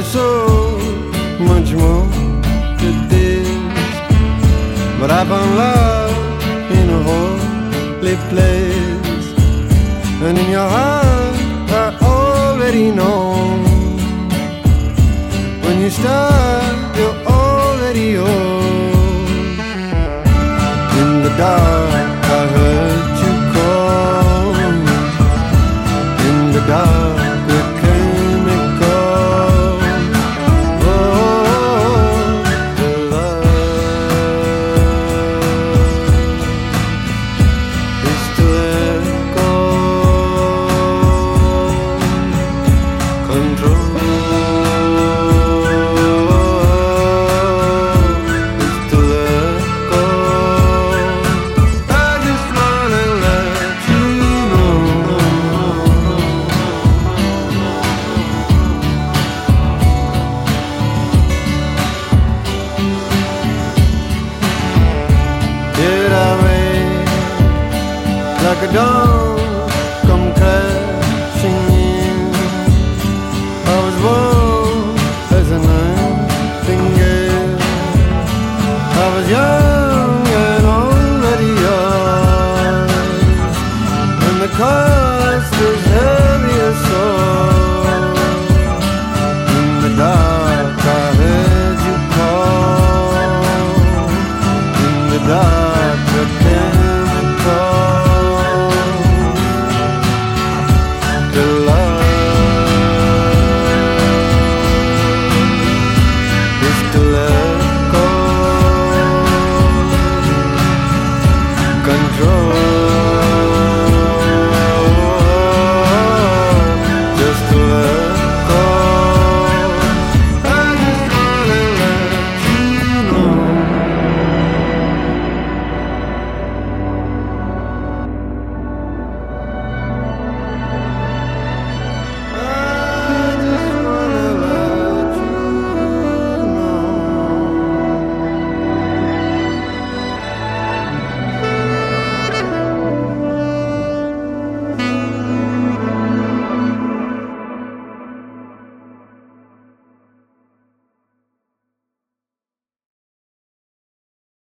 so much more to this. But I found love in a holy place, and in your heart I already know. When you start, you're already old. In the dark I heard you call. In the dark like a dawn